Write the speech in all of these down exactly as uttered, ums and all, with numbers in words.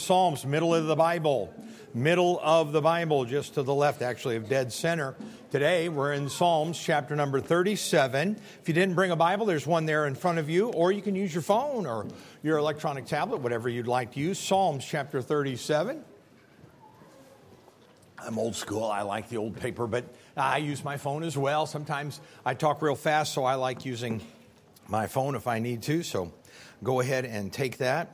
Psalms, middle of the Bible, middle of the Bible, just to the left, actually, of dead center. Today, we're in Psalms, chapter number thirty-seven. If you didn't bring a Bible, there's one there in front of you, or you can use your phone or your electronic tablet, whatever you'd like to use. Psalms, chapter thirty-seven. I'm old school. I like the old paper, but I use my phone as well. Sometimes I talk real fast, so I like using my phone if I need to. So go ahead and take that.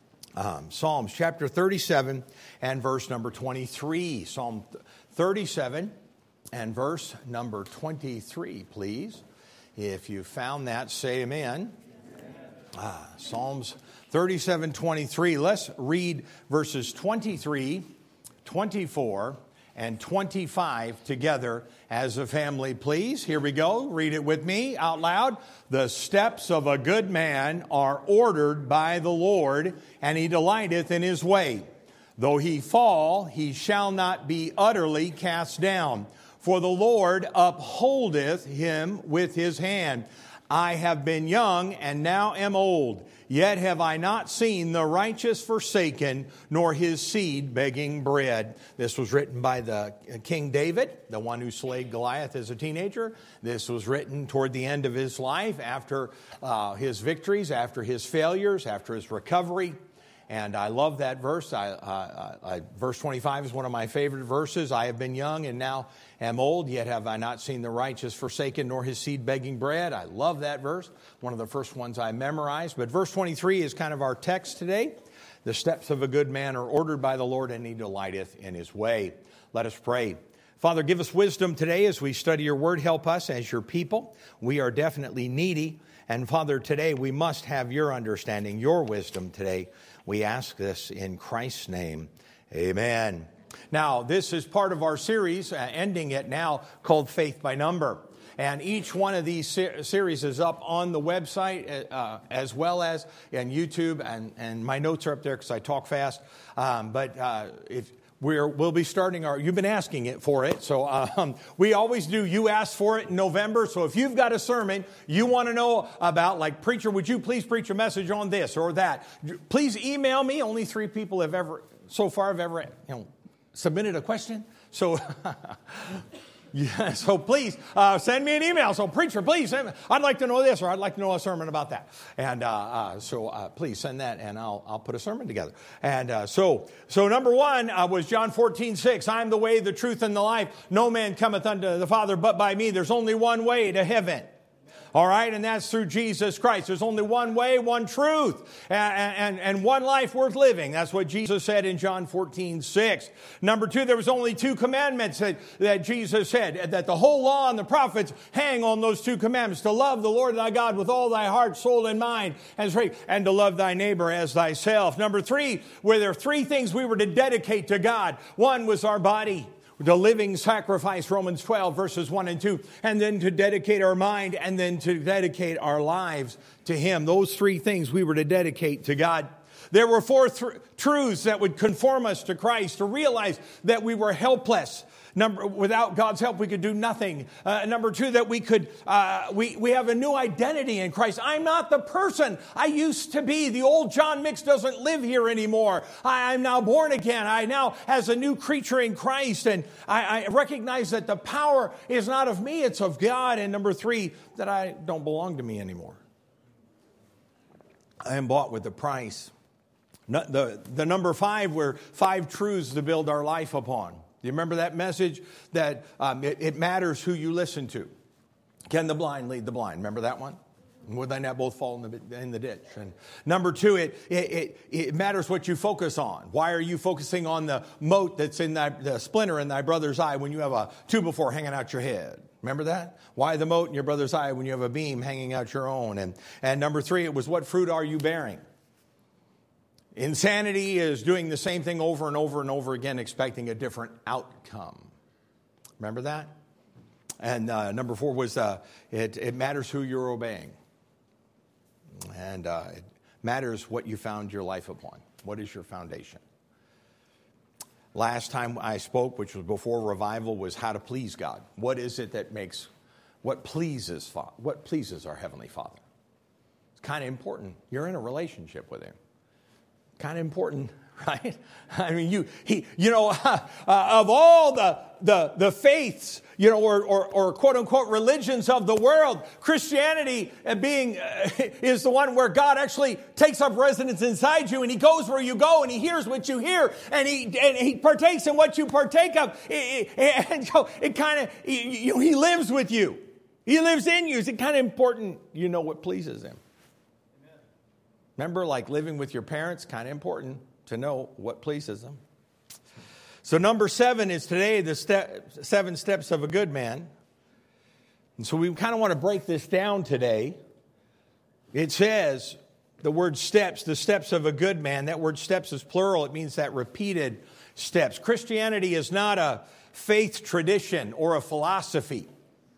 Um, Psalms chapter thirty-seven and verse number twenty-three. Psalm thirty-seven and verse number twenty-three, please. If you found that, say amen. Amen. Ah, Psalms thirty-seven, twenty-three. Let's read verses twenty-three, twenty-four, and twenty-five together as a family, please. Here we go. Read it with me out loud. The steps of a good man are ordered by the Lord, and he delighteth in his way. Though he fall, he shall not be utterly cast down. For the Lord upholdeth him with his hand. I have been young and now am old, yet have I not seen the righteous forsaken, nor his seed begging bread. This was written by the King David, the one who slayed Goliath as a teenager. This was written toward the end of his life, after uh, his victories, after his failures, after his recovery. And I love that verse. I, uh, I, verse twenty-five is one of my favorite verses. I have been young and now am old, yet have I not seen the righteous forsaken, nor his seed begging bread. I love that verse. One of the first ones I memorized. But verse twenty-three is kind of our text today. The steps of a good man are ordered by the Lord, and he delighteth in his way. Let us pray. Father, give us wisdom today as we study your word. Help us as your people. We are definitely needy. And Father, today we must have your understanding, your wisdom today. We ask this in Christ's name. Amen. Now, this is part of our series, uh, ending it now, called Faith by Number. And each one of these ser- series is up on the website uh, as well as on YouTube. And, and my notes are up there because I talk fast. Um, but uh, if... We're, we'll be starting our, you've been asking it for it. So um, we always do, you ask for it in November. So if you've got a sermon you want to know about, like, preacher, would you please preach a message on this or that? Please email me. Only three people have ever, so far have ever, you know, submitted a question. So... Yeah, so please uh, send me an email. So preacher, please send me, I'd like to know this, or I'd like to know a sermon about that. And uh, uh, so uh, please send that, and I'll I'll put a sermon together. And uh, so so number one uh, was John fourteen six. I am the way, the truth, and the life. No man cometh unto the Father but by me. There's only one way to heaven. All right, and that's through Jesus Christ. There's only one way, one truth, and, and, and one life worth living. That's what Jesus said in John fourteen six. Number two, there was only two commandments that, that Jesus said, that the whole law and the prophets hang on those two commandments: to love the Lord thy God with all thy heart, soul, and mind, and to love thy neighbor as thyself. Number three, were there three things we were to dedicate to God. One was our body, the living sacrifice, Romans twelve, verses one and two, and then to dedicate our mind, and then to dedicate our lives to Him. Those three things we were to dedicate to God. There were four th- truths that would conform us to Christ, to realize that we were helpless. Number, without God's help, we could do nothing. Uh, number two, that we could, uh, we, we have a new identity in Christ. I'm not the person I used to be. The old John Mix doesn't live here anymore. I, I'm now born again. I now, as a new creature in Christ, and I, I recognize that the power is not of me, it's of God. And number three, that I don't belong to me anymore. I am bought with a price. No, the, the number five were five truths to build our life upon. You remember that message that um, it, it matters who you listen to? Can the blind lead the blind? Remember that one? Would they not both fall in the, in the ditch? And number two, it, it, it, it matters what you focus on. Why are you focusing on the mote that's in thy, the splinter in thy brother's eye when you have a two before hanging out your head? Remember that? Why the mote in your brother's eye when you have a beam hanging out your own? And, and number three, it was what fruit are you bearing? Insanity is doing the same thing over and over and over again, expecting a different outcome. Remember that? And uh, number four was uh, it, it matters who you're obeying. And uh, it matters what you found your life upon. What is your foundation? Last time I spoke, which was before revival, was how to please God. What is it that makes, what pleases, what pleases our Heavenly Father? It's kind of important. You're in a relationship with Him. Kind of important right? I mean, you he, you know, uh, of all the the the faiths, you know, or, or or quote unquote religions of the world, Christianity being uh, is the one where God actually takes up residence inside you, and He goes where you go, and He hears what you hear, and He and He partakes in what you partake of, and so it kind of you know, He lives with you, He lives in you. It's kind of important, you know, what pleases Him. Amen. Remember, like living with your parents, kind of important to know what pleases them. So number seven is today the step, seven steps of a good man. And so we kind of want to break this down today. It says the word steps, the steps of a good man. That word steps is plural. It means that repeated steps. Christianity is not a faith tradition or a philosophy.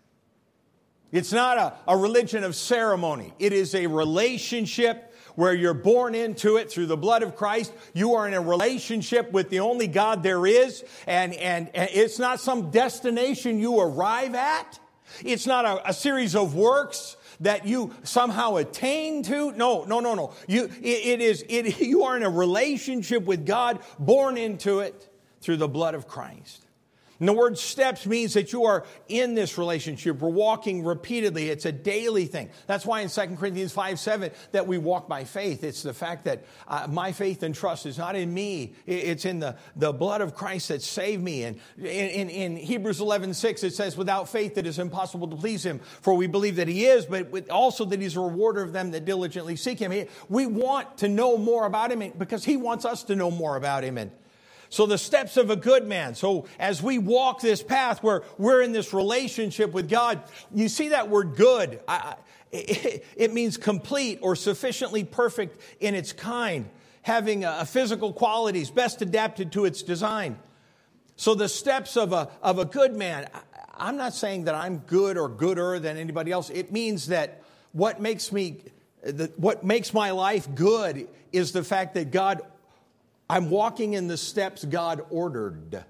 It's not a, a religion of ceremony. It is a relationship where you're born into it through the blood of Christ. You are in a relationship with the only God there is. And, and, and it's not some destination you arrive at. It's not a, a series of works that you somehow attain to. No, no, no, no. You, it, it is, it, you are in a relationship with God, born into it through the blood of Christ. And the word steps means that you are in this relationship. We're walking repeatedly. It's a daily thing. That's why in Second Corinthians five seven that we walk by faith. It's the fact that uh, my faith and trust is not in me. It's in the, the blood of Christ that saved me. And in, in, in Hebrews eleven six it says, without faith it is impossible to please Him. For we believe that He is, but also that He's a rewarder of them that diligently seek Him. We want to know more about Him because He wants us to know more about Him. And so the steps of a good man. So as we walk this path where we're in this relationship with God, you see that word good. I, it, it means complete or sufficiently perfect in its kind, having a, a physical qualities best adapted to its design. So the steps of a, of a good man, I, I'm not saying that I'm good or gooder than anybody else. It means that what makes me, the, what makes my life good is the fact that God I'm walking in the steps God ordered.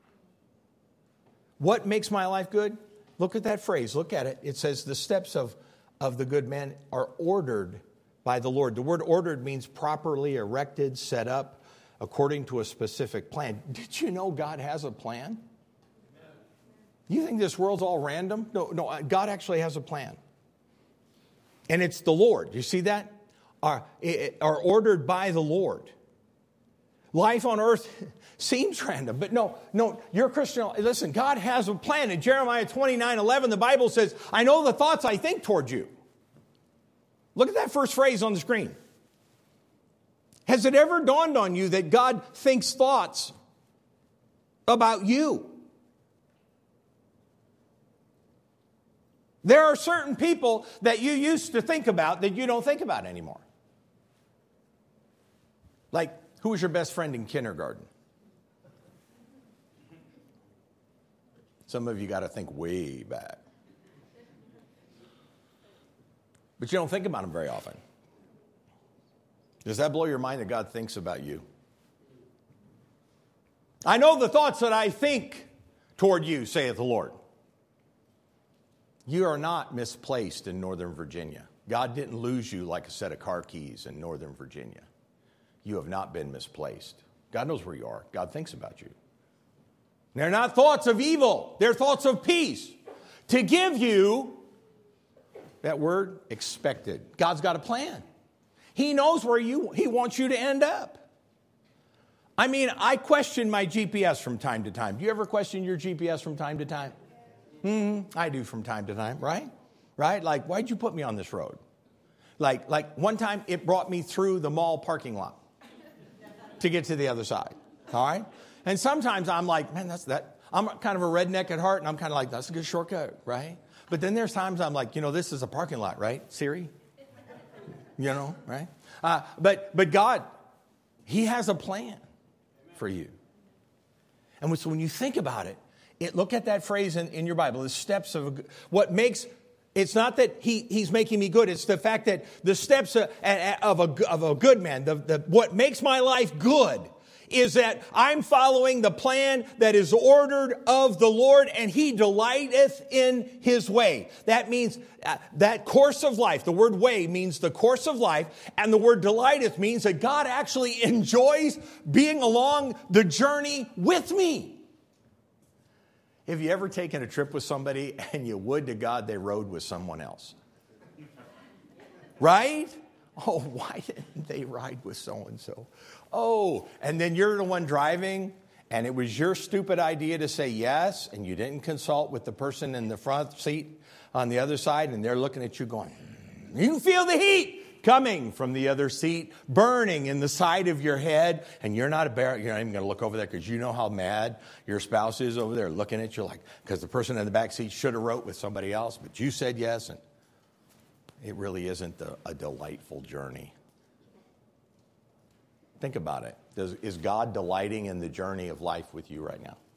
What makes my life good? Look at that phrase. Look at it. It says the steps of, of the good man are ordered by the Lord. The word ordered means properly erected, set up, according to a specific plan. Did you know God has a plan? You think this world's all random? No, no. God actually has a plan. And it's the Lord. You see that? Are, are ordered by the Lord. Life on earth seems random, but no, no, you're a Christian. Listen, God has a plan. In Jeremiah twenty-nine eleven, the Bible says, I know the thoughts I think toward you. Look at that first phrase on the screen. Has it ever dawned on you that God thinks thoughts about you? There are certain people that you used to think about that you don't think about anymore. Like, who was your best friend in kindergarten? Some of you got to think way back. But you don't think about them very often. Does that blow your mind that God thinks about you? I know the thoughts that I think toward you, saith the Lord. You are not misplaced in Northern Virginia. God didn't lose you like a set of car keys in Northern Virginia. You have not been misplaced. God knows where you are. God thinks about you. They're not thoughts of evil. They're thoughts of peace. To give you, that word, expected. God's got a plan. He knows where you, He wants you to end up. I mean, I question my G P S from time to time. Do you ever question your G P S from time to time? Mm-hmm. I do from time to time, right? Right? Like, why'd you put me on this road? Like, like one time it brought me through the mall parking lot to get to the other side. All right? And sometimes I'm like, man, that's that. I'm kind of a redneck at heart, and I'm kind of like, that's a good shortcut, right? But then there's times I'm like, you know, this is a parking lot, right, Siri? You know, right? Uh, but but God, He has a plan for you. And so when you think about it, it look at that phrase in, in your Bible, the steps of a, what makes. It's not that he, he's making me good. It's the fact that the steps of, of, a, of a good man, the, the, what makes my life good is that I'm following the plan that is ordered of the Lord, and He delighteth in His way. That means uh, that course of life. The word way means the course of life, and the word delighteth means that God actually enjoys being along the journey with me. Have you ever taken a trip with somebody and you would to God they rode with someone else? Right? Oh, why didn't they ride with so-and-so? Oh, and then you're the one driving, and it was your stupid idea to say yes, and you didn't consult with the person in the front seat on the other side, and they're looking at you going, you can feel the heat coming from the other seat, burning in the side of your head, and you're not a bear, you're not even going to look over there because you know how mad your spouse is over there looking at you like, because the person in the back seat should have wrote with somebody else, but you said yes, and it really isn't a, a delightful journey. Think about it. Does, is God delighting in the journey of life with you right now?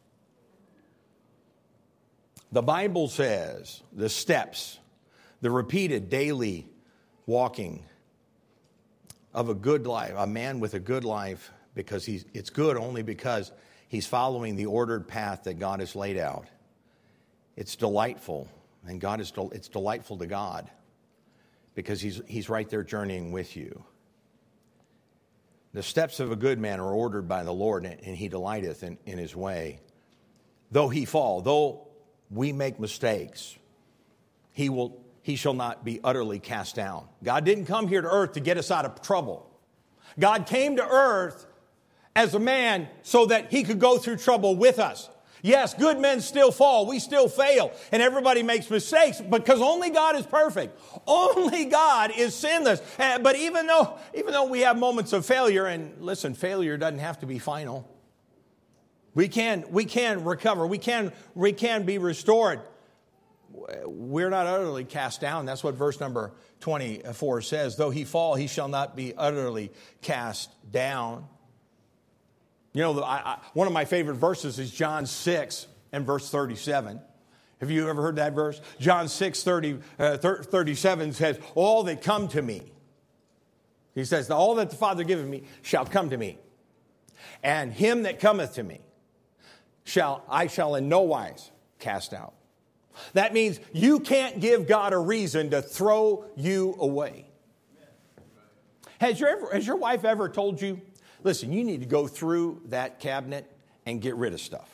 The Bible says the steps, the repeated daily walking of a good life, a man with a good life, because he's, it's good only because he's following the ordered path that God has laid out. It's delightful, and God is it's delightful to God. Because he's, he's right there journeying with you. The steps of a good man are ordered by the Lord, and he delighteth in, in his way. Though he fall, though we make mistakes, he will he shall not be utterly cast down. God didn't come here to earth to get us out of trouble. God came to earth as a man so that he could go through trouble with us. Yes, good men still fall. We still fail. And everybody makes mistakes because only God is perfect. Only God is sinless. Uh, but even though, even though we have moments of failure, and listen, failure doesn't have to be final. We can, we can recover. We can, we can be restored. We're not utterly cast down. That's what verse number twenty-four says. Though he fall, he shall not be utterly cast down. You know, I, I, one of my favorite verses is John six and verse thirty-seven. Have you ever heard that verse? John six, thirty, uh, thirty-seven says, all that come to me. He says, all that the Father giveth me shall come to me. And him that cometh to me shall I shall in no wise cast out. That means you can't give God a reason to throw you away. Has your, ever, has your wife ever told you, listen, you need to go through that cabinet and get rid of stuff?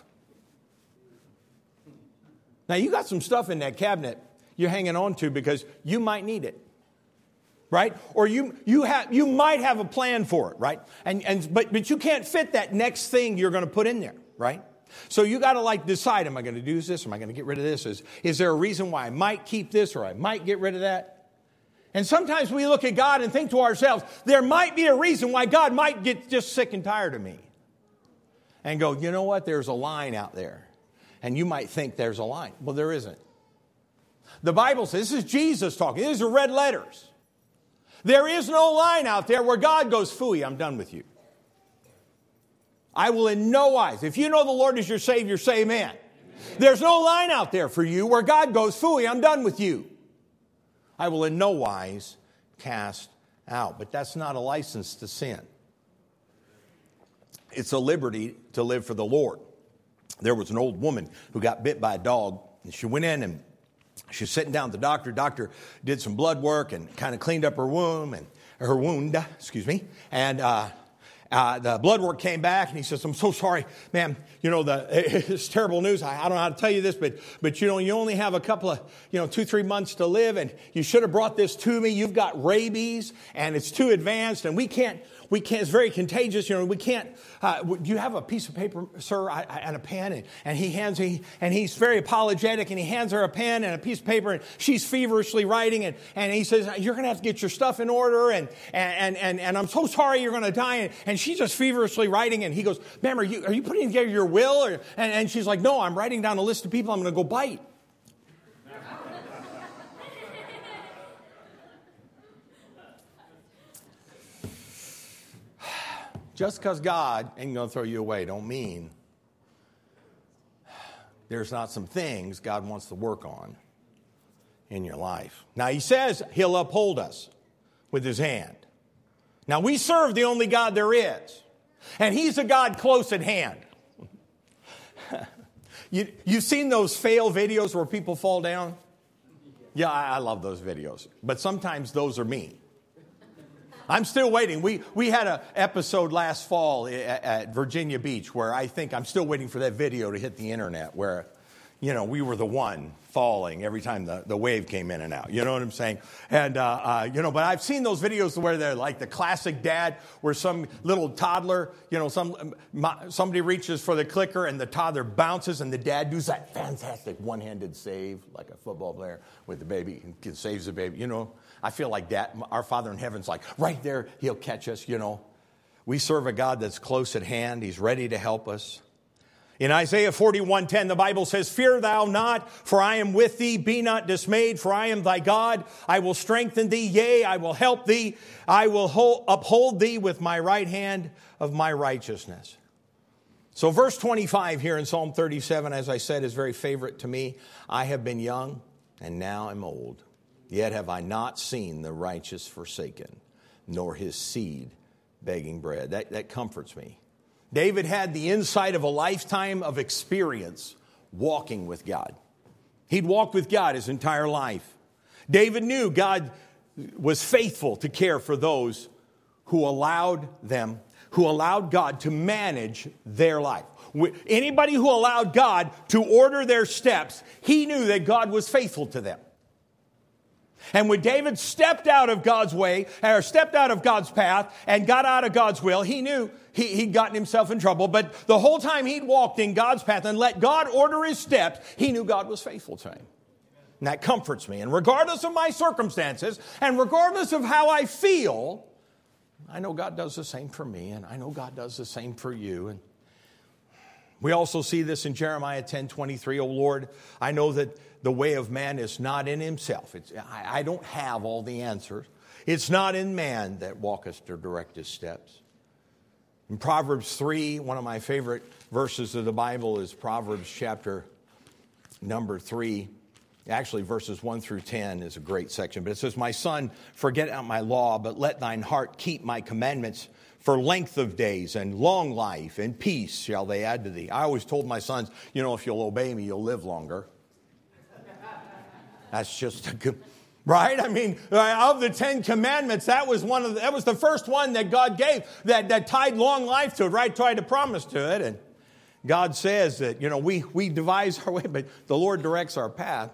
Now, you got some stuff in that cabinet you're hanging on to because you might need it, right? Or you you have you might have a plan for it, right? And and but but you can't fit that next thing you're going to put in there, right? So you got to like decide, am I going to do this? Am I going to get rid of this? Is, is there a reason why I might keep this or I might get rid of that? And sometimes we look at God and think to ourselves, there might be a reason why God might get just sick and tired of me. And go, you know what? There's a line out there. And you might think there's a line. Well, there isn't. The Bible says, this is Jesus talking. These are red letters. There is no line out there where God goes, phooey, I'm done with you. I will in no wise. If you know the Lord is your Savior, say amen. Amen. There's no line out there for you where God goes, phooey, I'm done with you. I will in no wise cast out. But that's not a license to sin. It's a liberty to live for the Lord. There was an old woman who got bit by a dog. And she went in and she was sitting down with the doctor. Doctor did some blood work and kind of cleaned up her womb and her wound, excuse me. And uh, uh, the blood work came back and he says, I'm so sorry, ma'am. You know, the it's terrible news. I, I don't know how to tell you this, but but you know, you only have a couple of, you know, two, three months to live, and you should have brought this to me. You've got rabies and it's too advanced, and we can't. We can't, it's very contagious, you know, we can't, uh, do you have a piece of paper, sir, I, I, and a pen? And, and he hands, he, and he's very apologetic, and he hands her a pen and a piece of paper, and she's feverishly writing, and, and he says, you're going to have to get your stuff in order, and, and, and, and I'm so sorry you're going to die, and, and she's just feverishly writing, and he goes, ma'am, are you, are you putting together your will? Or, and, and she's like, no, I'm writing down a list of people I'm going to go bite. Just because God ain't going to throw you away don't mean there's not some things God wants to work on in your life. Now, he says he'll uphold us with his hand. Now, we serve the only God there is. And he's a God close at hand. you, you've seen those fail videos where people fall down? Yeah, I, I love those videos. But sometimes those are me. I'm still waiting. We we had an episode last fall at, at Virginia Beach where I think I'm still waiting for that video to hit the internet where, you know, we were the one falling every time the, the wave came in and out. You know what I'm saying? And, uh, uh, you know, but I've seen those videos where they're like the classic dad where some little toddler, you know, some somebody reaches for the clicker and the toddler bounces and the dad does that fantastic one-handed save like a football player with the baby and saves the baby, you know. I feel like that. Our Father in heaven's like, right there, he'll catch us, you know. We serve a God that's close at hand. He's ready to help us. In Isaiah forty-one ten, the Bible says, "Fear thou not, for I am with thee. Be not dismayed, for I am thy God. I will strengthen thee. Yea, I will help thee. I will hold, uphold thee with my right hand of my righteousness." So verse twenty-five here in Psalm thirty-seven, as I said, is very favorite to me. "I have been young, and now am old. Yet have I not seen the righteous forsaken, nor his seed begging bread." That, that comforts me. David had the insight of a lifetime of experience walking with God. He'd walked with God his entire life. David knew God was faithful to care for those who allowed them, who allowed God to manage their life. Anybody who allowed God to order their steps, he knew that God was faithful to them. And when David stepped out of God's way, or stepped out of God's path, and got out of God's will, he knew he, he'd gotten himself in trouble. But the whole time he'd walked in God's path and let God order his steps, he knew God was faithful to him. And that comforts me. And regardless of my circumstances, and regardless of how I feel, I know God does the same for me, and I know God does the same for you. And we also see this in Jeremiah ten twenty-three. "O Lord, I know that the way of man is not in himself." It's, I, I don't have all the answers. "It's not in man that walketh to direct his steps." In Proverbs three, one of my favorite verses of the Bible is Proverbs chapter number three. Actually, verses one through ten is a great section. But it says, "My son, forget not my law, but let thine heart keep my commandments. For length of days and long life and peace shall they add to thee." I always told my sons, you know, if you'll obey me, you'll live longer. That's just a good, right? I mean, of the Ten Commandments, that was one of the, that was the first one that God gave that, that tied long life to it, right? Tied a promise to it. And God says that, you know, we, we devise our way, but the Lord directs our path.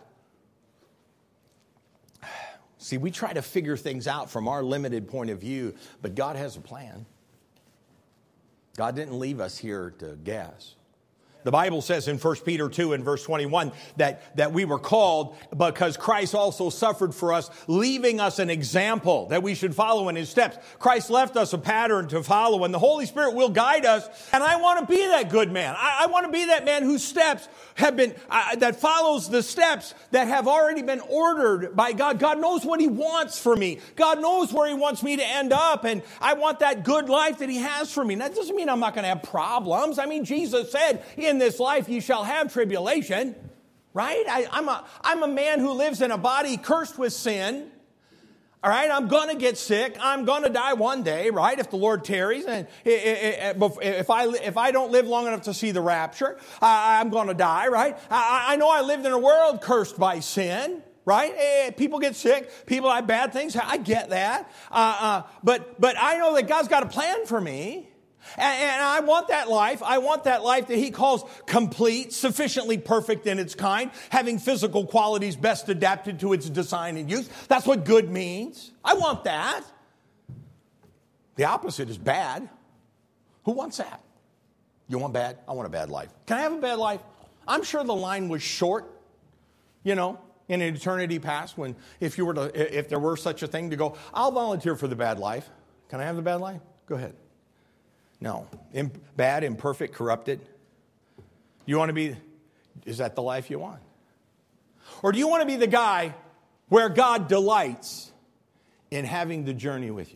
See, we try to figure things out from our limited point of view, but God has a plan. God didn't leave us here to guess. The Bible says in First Peter two and verse twenty-one that, that we were called because Christ also suffered for us, leaving us an example that we should follow in his steps. Christ left us a pattern to follow, and the Holy Spirit will guide us. And I want to be that good man. I, I want to be that man whose steps have been, uh, that follows the steps that have already been ordered by God. God knows what he wants for me. God knows where he wants me to end up, and I want that good life that he has for me. And that doesn't mean I'm not going to have problems. I mean, Jesus said, "In this life you shall have tribulation," right? I, I'm a I'm a man who lives in a body cursed with sin. All right, I'm going to get sick. I'm going to die one day, right? If the Lord tarries, and if I if I don't live long enough to see the rapture, I'm going to die, right? I, I know I lived in a world cursed by sin. Right? People get sick. People have bad things. I get that. Uh, uh, but but I know that God's got a plan for me. And, and I want that life. I want that life that he calls complete, sufficiently perfect in its kind, having physical qualities best adapted to its design and use. That's what good means. I want that. The opposite is bad. Who wants that? You want bad? I want a bad life. Can I have a bad life? I'm sure the line was short, you know, in an eternity past, when if you were to, if there were such a thing to go, I'll volunteer for the bad life. Can I have the bad life? Go ahead. No. Im- bad, imperfect, corrupted. You want to be, is that the life you want? Or do you want to be the guy where God delights in having the journey with you?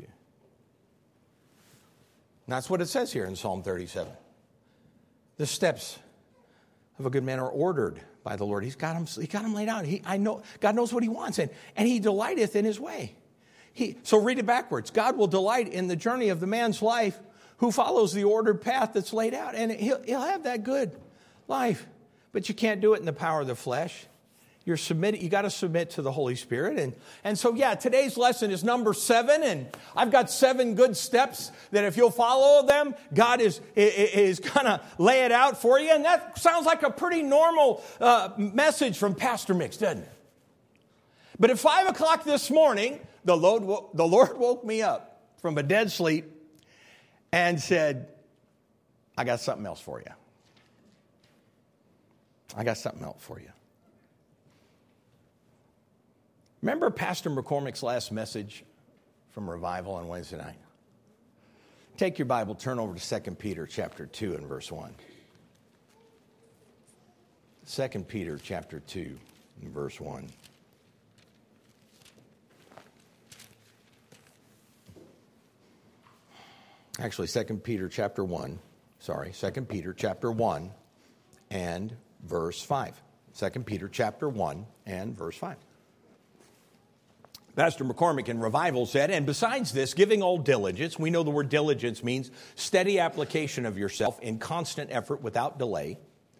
And that's what it says here in Psalm thirty-seven. The steps of a good man are ordered by the Lord. He's got them, he got them laid out. He, I know, God knows what he wants, and, and he delighteth in his way. He, so read it backwards. God will delight in the journey of the man's life who follows the ordered path that's laid out. And he'll, he'll have that good life. But you can't do it in the power of the flesh. You're submitted, you got to submit to the Holy Spirit. And, and so, yeah, today's lesson is number seven. And I've got seven good steps that if you'll follow them, God is, is going to lay it out for you. And that sounds like a pretty normal uh, message from Pastor Mix, doesn't it? But at five o'clock this morning, the Lord, the Lord woke me up from a dead sleep and said, I got something else for you. I got something else for you. Remember Pastor McCormick's last message from Revival on Wednesday night? Take your Bible, turn over to Second Peter chapter two and verse one. Second Peter chapter two and verse one. Actually, Second Peter chapter one, sorry, Second Peter chapter one and verse five. Second Peter chapter one and verse five. Pastor McCormick in Revival said, and besides this, giving all diligence, we know the word diligence means steady application of yourself in constant effort without delay.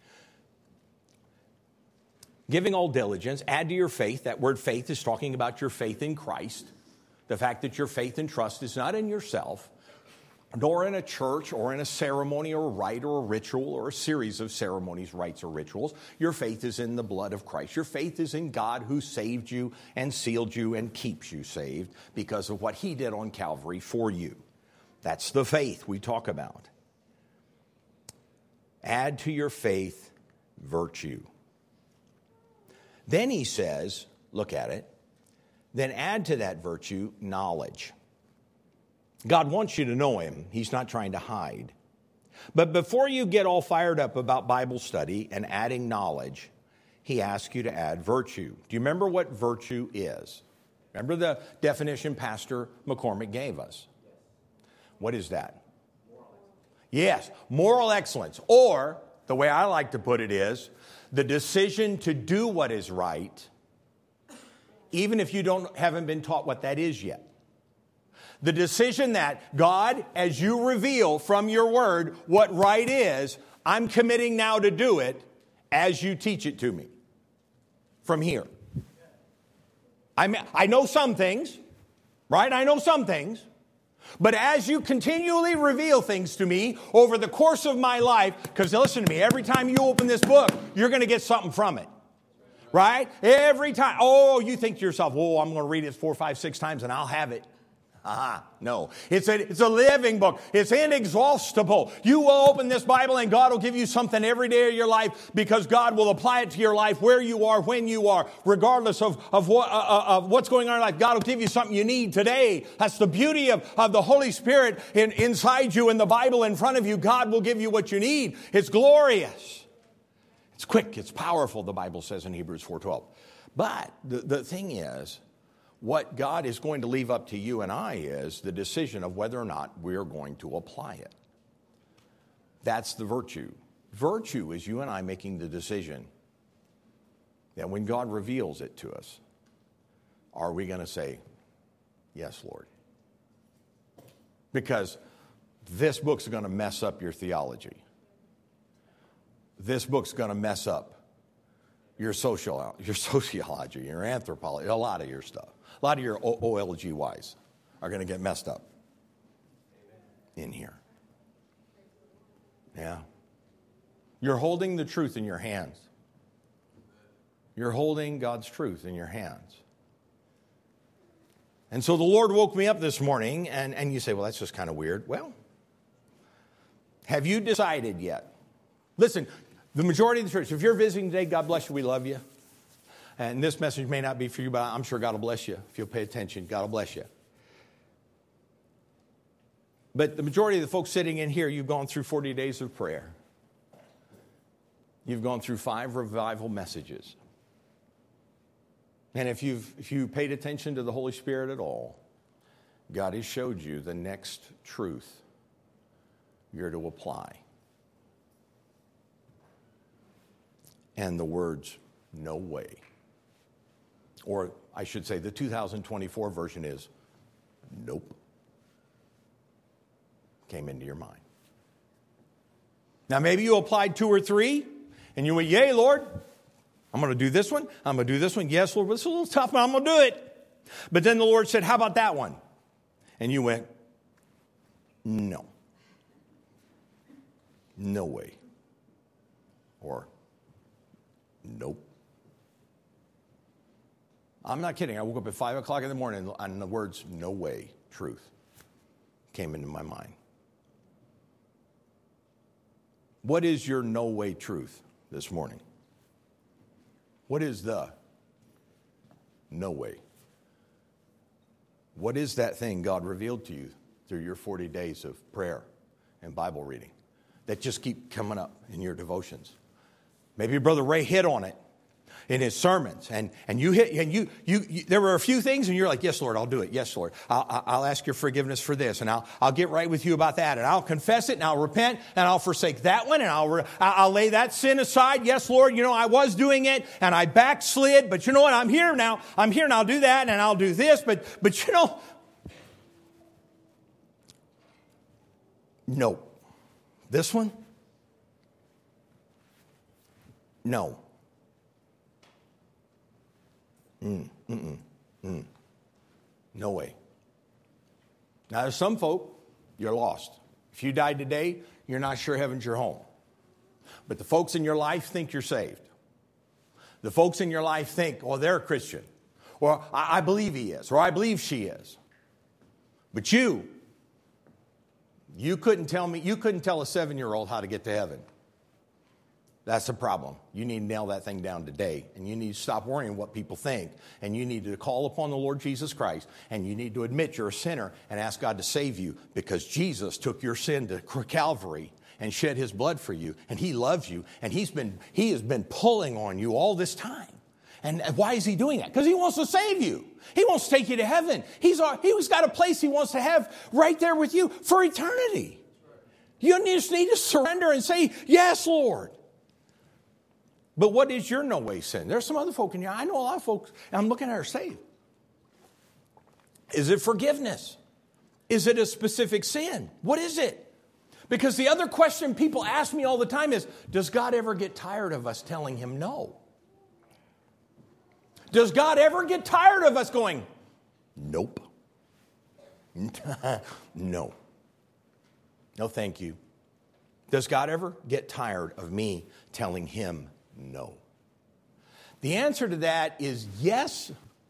Giving all diligence, add to your faith. That word faith is talking about your faith in Christ. The fact that your faith and trust is not in yourself, nor in a church or in a ceremony or a rite or a ritual or a series of ceremonies, rites, or rituals. Your faith is in the blood of Christ. Your faith is in God who saved you and sealed you and keeps you saved because of what he did on Calvary for you. That's the faith we talk about. Add to your faith virtue. Then he says, look at it, then add to that virtue knowledge. God wants you to know him. He's not trying to hide. But before you get all fired up about Bible study and adding knowledge, he asks you to add virtue. Do you remember what virtue is? Remember the definition Pastor McCormick gave us? What is that? Yes, moral excellence. Or, the way I like to put it is, the decision to do what is right, even if you don't haven't been taught what that is yet. The decision that, God, as you reveal from your word what right is, I'm committing now to do it as you teach it to me from here. I mean, I know some things, right? I know some things. But as you continually reveal things to me over the course of my life, because listen to me, every time you open this book, you're going to get something from it. Right? Every time. Oh, you think to yourself, oh, I'm going to read it four, five, six times and I'll have it. Ah, no. It's a, it's a living book. It's inexhaustible. You will open this Bible and God will give you something every day of your life because God will apply it to your life where you are, when you are, regardless of, of, what, uh, of what's going on in life. God will give you something you need today. That's the beauty of, of the Holy Spirit in, inside you and the Bible in front of you. God will give you what you need. It's glorious. It's quick. It's powerful, the Bible says in Hebrews four twelve. But the, the thing is, what God is going to leave up to you and I is the decision of whether or not we're going to apply it. That's the virtue. Virtue is you and I making the decision that when God reveals it to us, are we going to say, yes, Lord? Because this book's going to mess up your theology. This book's going to mess up your social, your sociology, your anthropology, a lot of your stuff. A lot of your O L G Ys are going to get messed up in here. Yeah. You're holding the truth in your hands. You're holding God's truth in your hands. And so the Lord woke me up this morning, and, and you say, well, that's just kind of weird. Well, have you decided yet? Listen, the majority of the church, if you're visiting today, God bless you, we love you. And this message may not be for you, but I'm sure God will bless you. If you'll pay attention, God will bless you. But the majority of the folks sitting in here, you've gone through forty days of prayer. You've gone through five revival messages. And if you've if you paid attention to the Holy Spirit at all, God has showed you the next truth you're to apply. And the words, no way. Or I should say the two thousand twenty-four version is, nope. came into your mind. Now, maybe you applied two or three, and you went, yay, Lord, I'm going to do this one. I'm going to do this one. Yes, Lord, but it's a little tough, but I'm going to do it. But then the Lord said, how about that one? And you went, no. No way. Or, nope. I'm not kidding. I woke up at five o'clock in the morning and the words, no way, truth, came into my mind. What is your no way truth this morning? What is the no way? What is that thing God revealed to you through your forty days of prayer and Bible reading that just keep coming up in your devotions? Maybe Brother Ray hit on it in his sermons, and, and you hit, and you, you, you, there were a few things, and you're like, yes, Lord, I'll do it. Yes, Lord, I'll, I'll ask your forgiveness for this, and I'll, I'll get right with you about that, and I'll confess it, and I'll repent, and I'll forsake that one, and I'll, re, I'll lay that sin aside. Yes, Lord, you know, I was doing it, and I backslid, but you know what? I'm here now. I'm here, and I'll do that, and I'll do this, but, but you know, no. This one? No. Mm, mm-mm, mm. No way. Now, there's some folk, you're lost. If you died today, you're not sure heaven's your home. But the folks in your life think you're saved. The folks in your life think, oh, they're a Christian. Or, I, I believe he is. Or, I believe she is. But you, you couldn't tell me, you couldn't tell a seven-year-old how to get to heaven. That's the problem. You need to nail that thing down today. And you need to stop worrying what people think. And you need to call upon the Lord Jesus Christ. And you need to admit you're a sinner and ask God to save you. Because Jesus took your sin to Calvary and shed his blood for you. And he loves you. And he's been, he has been pulling on you all this time. And why is he doing that? Because he wants to save you. He wants to take you to heaven. He's, he's got a place he wants to have right there with you for eternity. You just need to surrender and say, yes, Lord. But what is your no way sin? There's some other folk in here. I know a lot of folks, and I'm looking at her saved. Is it forgiveness? Is it a specific sin? What is it? Because the other question people ask me all the time is, does God ever get tired of us telling him no? Does God ever get tired of us going, nope. No. No, thank you. Does God ever get tired of me telling him no? The answer to that is yes,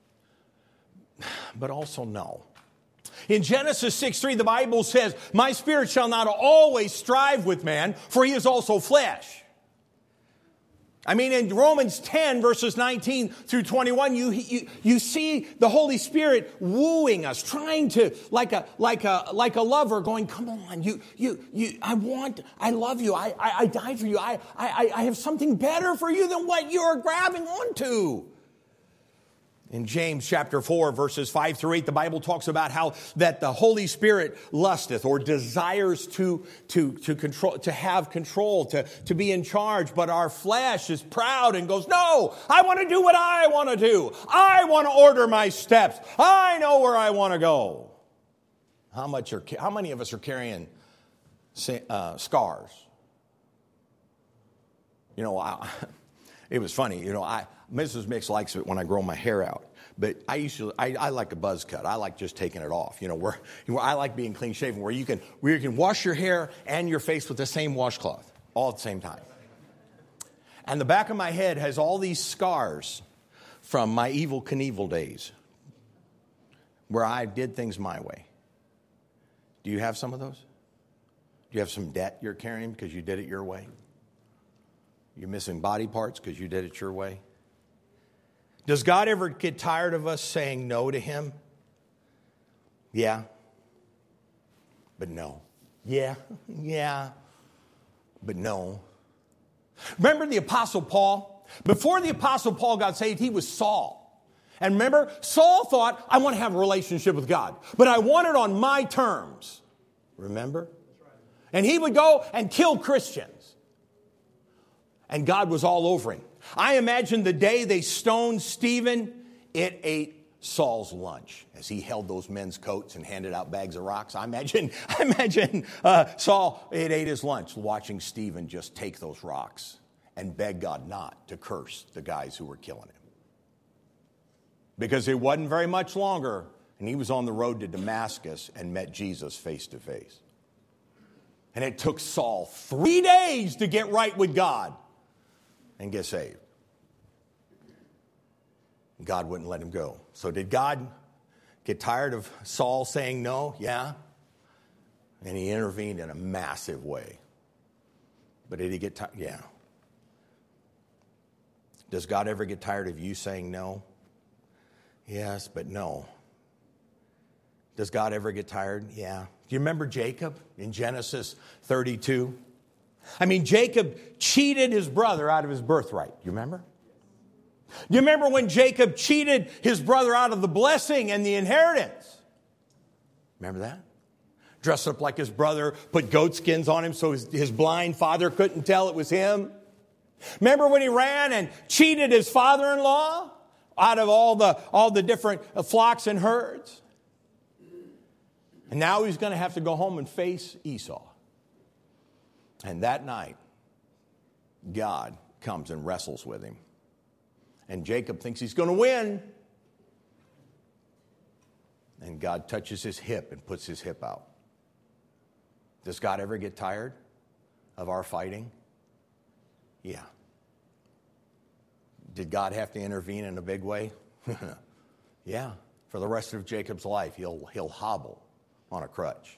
but also no. In Genesis six three, the Bible says, my spirit shall not always strive with man, for he is also flesh. I mean, in Romans ten, verses nineteen through twenty-one, you, you, you see the Holy Spirit wooing us, trying to, like a, like a, like a lover going, come on, you, you, you, I want, I love you. I, I, I died for you. I, I, I have something better for you than what you're grabbing onto. In James chapter four, verses five through eight, the Bible talks about how that the Holy Spirit lusteth or desires to, to, to control, to have control, to, to be in charge. But our flesh is proud and goes, no, I want to do what I want to do. I want to order my steps. I know where I want to go. How much are, how many of us are carrying uh, scars? You know, I, it was funny. You know, I, Missus Mix likes it when I grow my hair out. But I usually, I, I like a buzz cut. I like just taking it off. You know, where, where I like being clean shaven, where you can, where you can wash your hair and your face with the same washcloth all at the same time. And the back of my head has all these scars from my Evel Knievel days, where I did things my way. Do you have some of those? Do you have some debt you're carrying because you did it your way? You're missing body parts because you did it your way? Does God ever get tired of us saying no to him? Yeah. But no. Yeah. Yeah. But no. Remember the Apostle Paul? Before the Apostle Paul got saved, he was Saul. And remember, Saul thought, I want to have a relationship with God, but I want it on my terms. Remember? And he would go and kill Christians. And God was all over him. I imagine the day they stoned Stephen, it ate Saul's lunch as he held those men's coats and handed out bags of rocks. I imagine, I imagine uh, Saul had ate his lunch watching Stephen just take those rocks and beg God not to curse the guys who were killing him. Because it wasn't very much longer, and he was on the road to Damascus and met Jesus face to face. And it took Saul three days to get right with God and get saved. God wouldn't let him go. So did God get tired of Saul saying no? Yeah. And he intervened in a massive way. But did he get tired? Yeah. Does God ever get tired of you saying no? Yes, but no. Does God ever get tired? Yeah. Do you remember Jacob in Genesis thirty-two? I mean, Jacob cheated his brother out of his birthright. You remember? Do you remember when Jacob cheated his brother out of the blessing and the inheritance? Remember that? Dressed up like his brother, put goat skins on him so his, his blind father couldn't tell it was him. Remember when he ran and cheated his father-in-law out of all the, all the different flocks and herds? And now he's going to have to go home and face Esau. And that night, God comes and wrestles with him. And Jacob thinks he's going to win. And God touches his hip and puts his hip out. Does God ever get tired of our fighting? Yeah. Did God have to intervene in a big way? Yeah. For the rest of Jacob's life, he'll, he'll hobble on a crutch.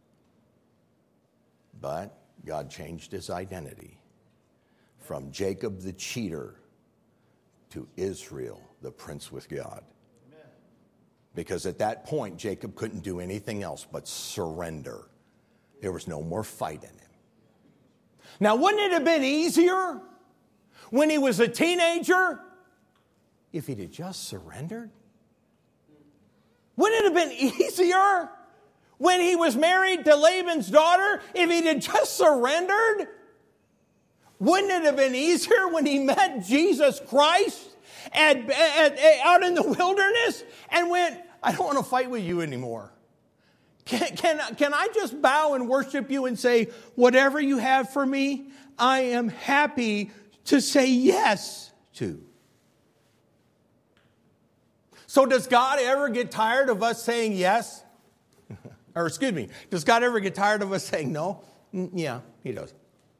But God changed his identity from Jacob the cheater to Israel, the prince with God. Amen. Because at that point, Jacob couldn't do anything else but surrender. There was no more fight in him. Now, wouldn't it have been easier when he was a teenager if he'd have just surrendered? Wouldn't it have been easier when he was married to Laban's daughter if he'd have just surrendered? Wouldn't it have been easier when he met Jesus Christ at, at, at, out in the wilderness and went, I don't want to fight with you anymore. Can, can, can I just bow and worship you and say, whatever you have for me, I am happy to say yes to. So does God ever get tired of us saying yes? Or excuse me, does God ever get tired of us saying no? Yeah, he does.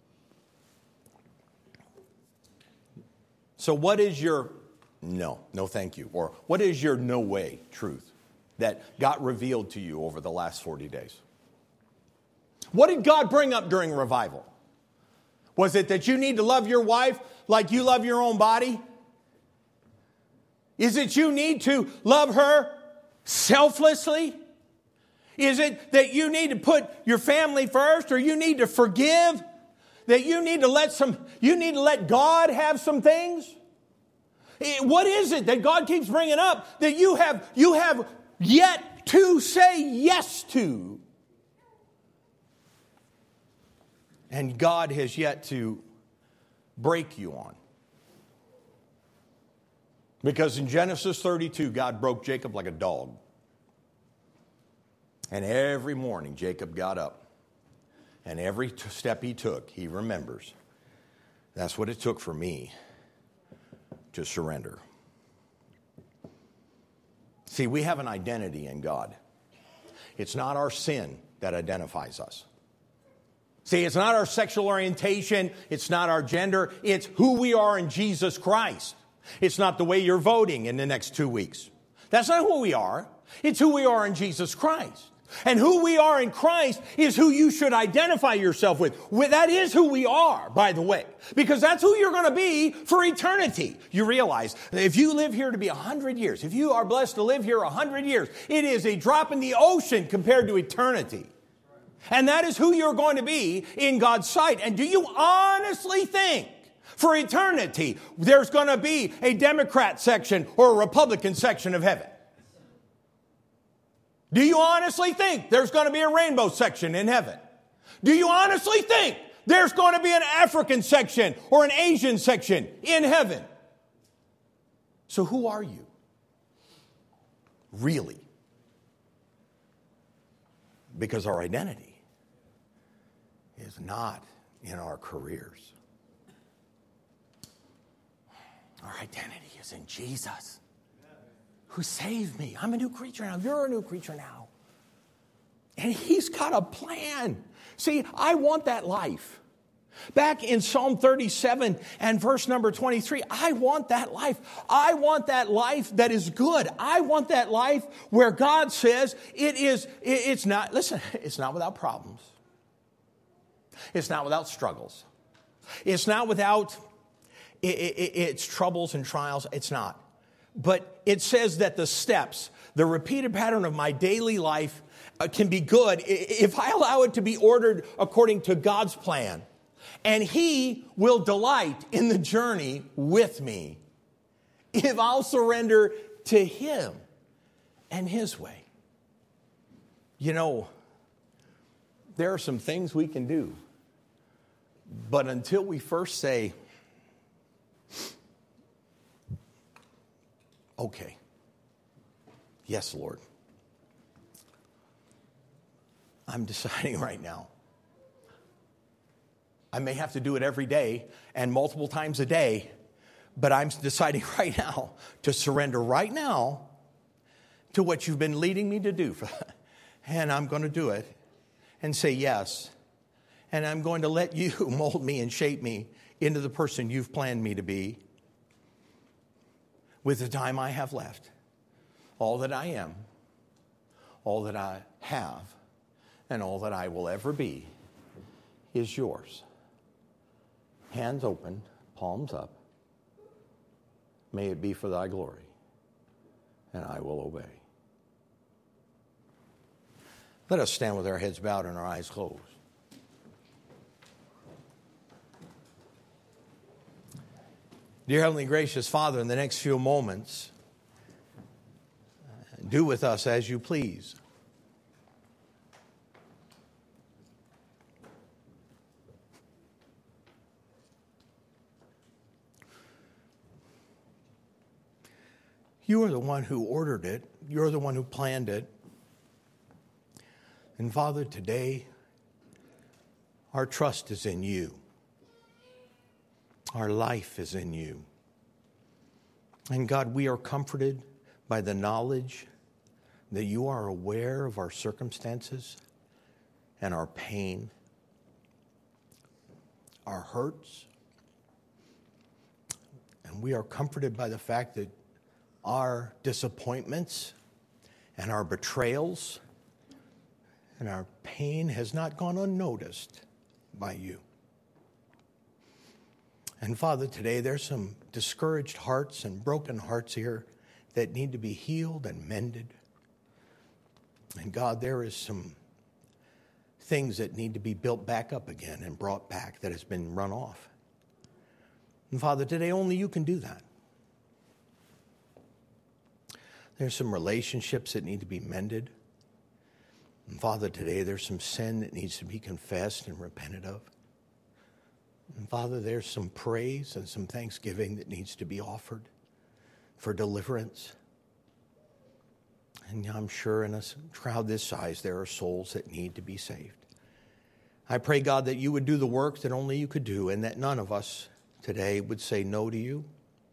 So what is your no, no thank you, or what is your no way truth that got revealed to you over the last forty days? What did God bring up during revival? Was it that you need to love your wife like you love your own body? Is it you need to love her selflessly? Is it that you need to put your family first, or you need to forgive? That you need to let some, you need to let God have some things? What is it that God keeps bringing up that you have, you have yet to say yes to? And God has yet to break you on. Because in Genesis thirty-two, God broke Jacob like a dog. And every morning, Jacob got up. And every t- step he took, he remembers. That's what it took for me to surrender. See, we have an identity in God. It's not our sin that identifies us. See, it's not our sexual orientation. It's not our gender. It's who we are in Jesus Christ. It's not the way you're voting in the next two weeks. That's not who we are. It's who we are in Jesus Christ. And who we are in Christ is who you should identify yourself with. That is who we are, by the way. Because that's who you're going to be for eternity. You realize that if you live here to be one hundred years, if you are blessed to live here one hundred years, it is a drop in the ocean compared to eternity. And that is who you're going to be in God's sight. And do you honestly think for eternity there's going to be a Democrat section or a Republican section of heaven? Do you honestly think there's going to be a rainbow section in heaven? Do you honestly think there's going to be an African section or an Asian section in heaven? So who are you? Really. Because our identity is not in our careers. Our identity is in Jesus, who saved me. I'm a new creature now. You're a new creature now. And he's got a plan. See, I want that life. Back in Psalm thirty-seven and verse number twenty-three, I want that life. I want that life that is good. I want that life where God says it is, it's not, listen, it's not without problems. It's not without struggles. It's not without it, it, its troubles and trials. It's not. But it says that the steps, the repeated pattern of my daily life uh, can be good if I allow it to be ordered according to God's plan. And he will delight in the journey with me if I'll surrender to him and his way. You know, there are some things we can do. But until we first say, okay, yes, Lord, I'm deciding right now. I may have to do it every day and multiple times a day, but I'm deciding right now to surrender right now to what you've been leading me to do. And I'm going to do it and say yes. And I'm going to let you mold me and shape me into the person you've planned me to be with the time I have left. All that I am, all that I have, and all that I will ever be is yours. Hands open, palms up. May it be for thy glory, and I will obey. Let us stand with our heads bowed and our eyes closed. Dear Heavenly Gracious Father, in the next few moments, do with us as you please. You are the one who ordered it. You're the one who planned it. And Father, today, our trust is in you. Our life is in you. And God, we are comforted by the knowledge that you are aware of our circumstances and our pain, our hurts. And we are comforted by the fact that our disappointments and our betrayals and our pain has not gone unnoticed by you. And Father, today there's some discouraged hearts and broken hearts here that need to be healed and mended. And God, there is some things that need to be built back up again and brought back that has been run off. And Father, today only you can do that. There's some relationships that need to be mended. And Father, today there's some sin that needs to be confessed and repented of. And Father, there's some praise and some thanksgiving that needs to be offered for deliverance. And I'm sure in a crowd this size, there are souls that need to be saved. I pray, God, that you would do the work that only you could do, and that none of us today would say no to you.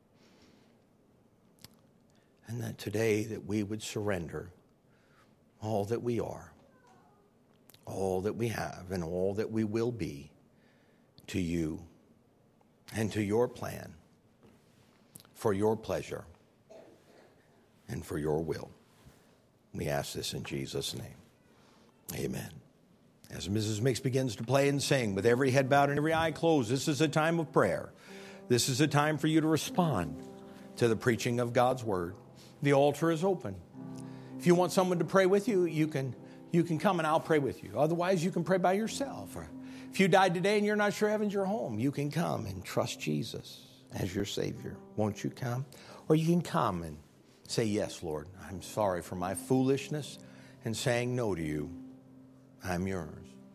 And that today that we would surrender all that we are, all that we have, and all that we will be to you and to your plan for your pleasure and for your will. We ask this in Jesus' name. Amen. As Missus Mix begins to play and sing, with every head bowed and every eye closed, this is a time of prayer. This is a time for you to respond to the preaching of God's word. The altar is open. If you want someone to pray with you, you can, you can come and I'll pray with you. Otherwise, you can pray by yourself. Or if you died today and you're not sure heaven's your home, you can come and trust Jesus as your Savior. Won't you come? Or you can come and say, yes, Lord, I'm sorry for my foolishness and saying no to you. I'm yours.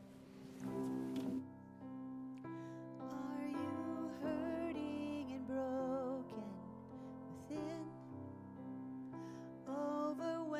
Are you hurting and broken within? Overwhelmed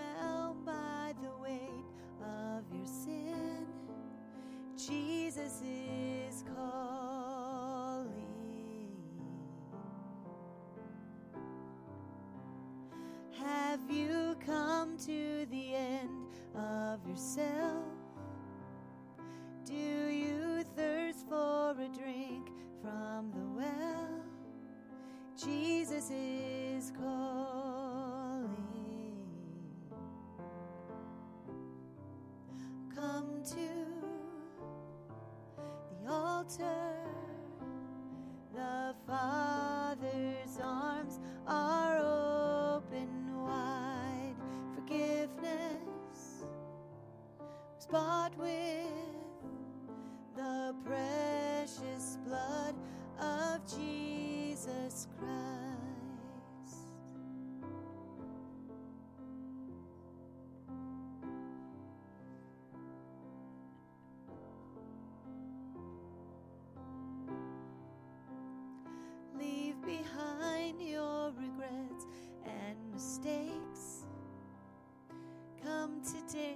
yourself? Do you thirst for a drink from the well? Jesus is calling. Come to the altar. The Father's arms are open wide. Forgiveness was bought with the precious blood of Jesus Christ. Leave behind your regrets and mistakes. Come today.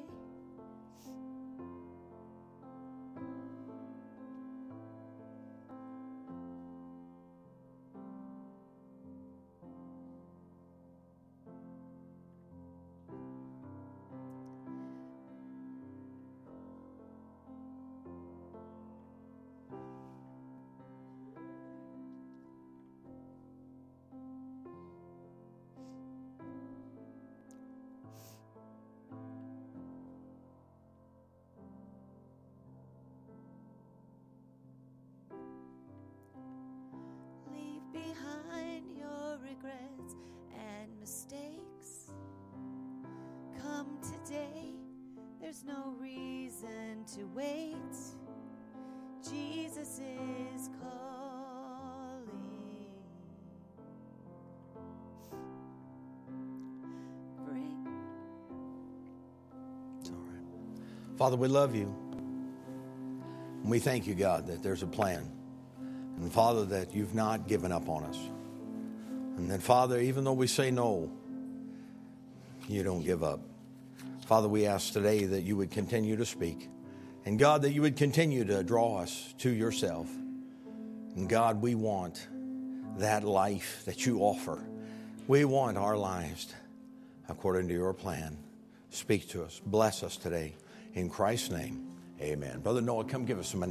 Behind your regrets and mistakes. Come today, there's no reason to wait. Jesus is calling. Bring. It's all right. Father, we love you. And we thank you, God, that there's a plan. And Father, that you've not given up on us. And that, Father, even though we say no, you don't give up. Father, we ask today that you would continue to speak. And God, that you would continue to draw us to yourself. And God, we want that life that you offer. We want our lives according to your plan. Speak to us. Bless us today. In Christ's name, amen. Brother Noah, come give us some announcements.